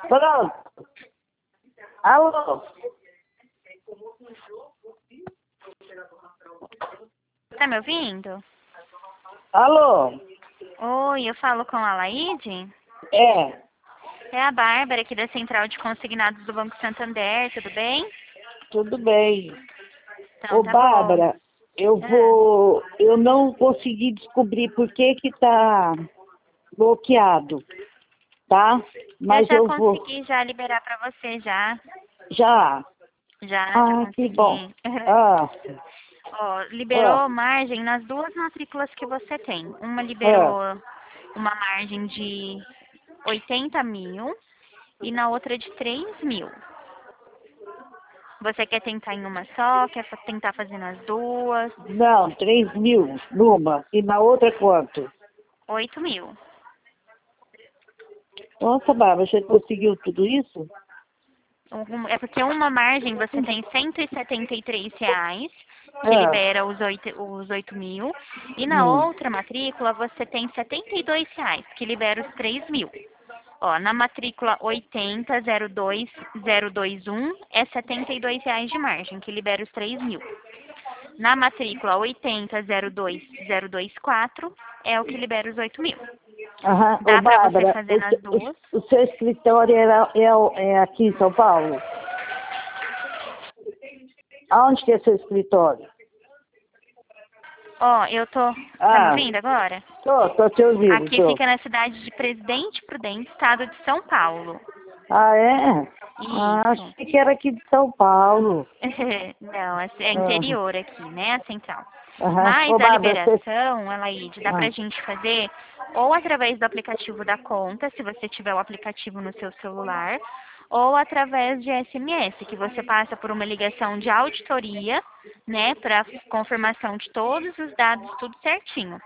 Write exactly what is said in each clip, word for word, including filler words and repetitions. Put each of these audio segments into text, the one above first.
Pronto. Alô? Tá me ouvindo? Alô? Oi, eu falo com a Laide? É, É a Bárbara aqui da Central de Consignados do Banco Santander, tudo bem? tudo bem. Então Ô, tá bom. Bárbara, eu Ah, vou... Eu não consegui descobrir por que que tá bloqueado, tá? eu Mas já eu vou... consegui já liberar pra você já. Já. Já, já Ah, que bom. consegui. Ah, Ó, ah, liberou margem nas duas matrículas que você tem. Uma ah. liberou uma margem de oitenta mil e na outra de três mil. Você quer tentar em uma só? Quer fa- tentar fazer nas duas? Não, três mil numa. E na outra quanto? Oito mil. Nossa, Bárbara, você conseguiu tudo isso? Um- É porque uma margem você tem cento e setenta e três reais, que Ah, libera os oito, os oito mil, e na hum. outra matrícula você tem setenta e dois reais, que libera os três mil. Ó, na matrícula oitenta zero dois zero dois um é setenta e dois reais de margem, que libera os três mil. Na matrícula oitenta zero dois zero dois quatro é o que libera os oito mil. Aham. Ô, Dá pra você Bárbara, fazer o, nas se- duas. o, o seu escritório era, é, o- é aqui em São Paulo? Aonde que é seu escritório? Ó, eu tô. Tá me Ah, ouvindo agora? tô, tô te ouvindo, Aqui tô. fica na cidade de Presidente Prudente, estado de São Paulo. Ah, é? Ah, Isso. achei que era aqui de São Paulo. Não, é é Ah, interior aqui, né, a central. aham. Mas Ô, a Bárbara, você... liberação, Elaide, dá Ah, pra gente fazer ou através do aplicativo da conta, se você tiver o aplicativo no seu celular, ou através de S M S, que você passa por uma ligação de auditoria, né, para confirmação de todos os dados, tudo certinho.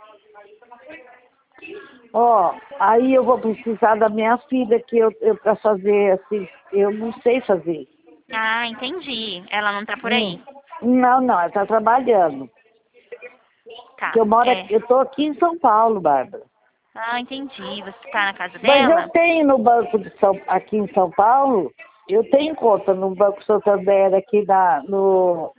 ó, aí eu vou precisar da minha filha, que eu, eu para fazer assim, eu não sei fazer. Ah, entendi. Ela não tá por Hum. aí. Não, não, ela está trabalhando. Tá, Que eu moro é. aqui, eu tô aqui em São Paulo, Bárbara. Ah, entendi. Você tá na casa Mas eu dela? tenho no Banco de São, aqui em São Paulo, eu tenho conta no Banco Santander aqui na, no,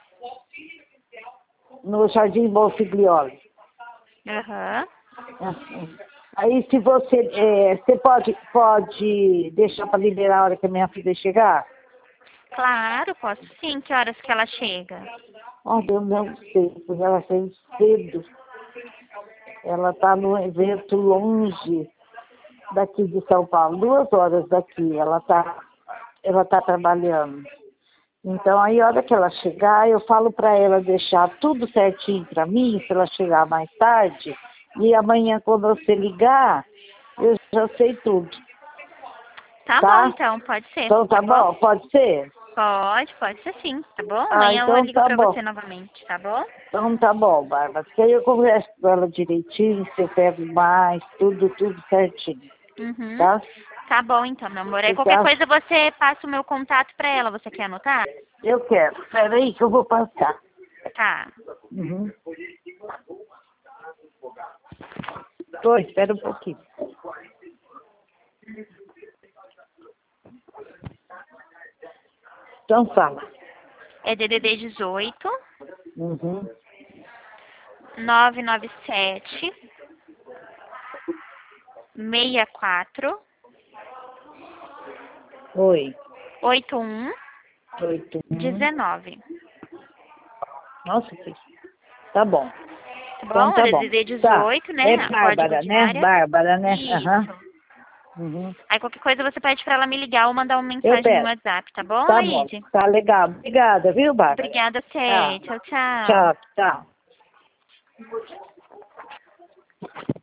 no Jardim Bonfiglioli. Aham. Aí se você, é, você pode, pode deixar para liberar a hora que a minha filha chegar? Claro, posso sim. Que horas que ela chega? Olha, eu não sei, porque ela saiu cedo. Ela está num evento longe daqui de São Paulo, duas horas daqui. Ela está ela tá trabalhando. Então, aí, a hora que ela chegar, eu falo para ela deixar tudo certinho para mim, se ela chegar mais tarde. E amanhã, quando você ligar, eu já sei tudo, Tá bom, tá? então. Pode ser, Então, tá tá bom? bom? Pode ser? Pode, pode ser sim, tá bom? Ah, Amanhã eu então ligo tá pra bom. você novamente, tá bom? Então tá bom, Bárbara. Porque aí eu converso com ela direitinho, se eu pego mais, tudo, tudo certinho, Uhum. tá? Tá bom, então, meu amor. Aí qualquer Então, coisa você passa o meu contato pra ela. Você quer anotar? eu quero. Espera aí que eu vou passar. Tá. Uhum. Tô, espera um pouquinho. Então fala. É D D D dezoito, Uhum. nove nove sete, seis quatro, Oi. oito um Oito. Um. dezenove. Nossa, filho. Tá bom. Tá Então bom? É tá bom. D D D Tá. dezoito, É né? Código Bárbara, de né? área. Bárbara, né? Aham. Isso. Uhum. Aí qualquer coisa você pede pra ela me ligar ou mandar uma Eu mensagem no peço. WhatsApp, tá bom, Tá bom. Laide? Tá legal. Obrigada, viu, Bárbara? Obrigada a Tá. você. Tchau, tchau. Tchau, tchau.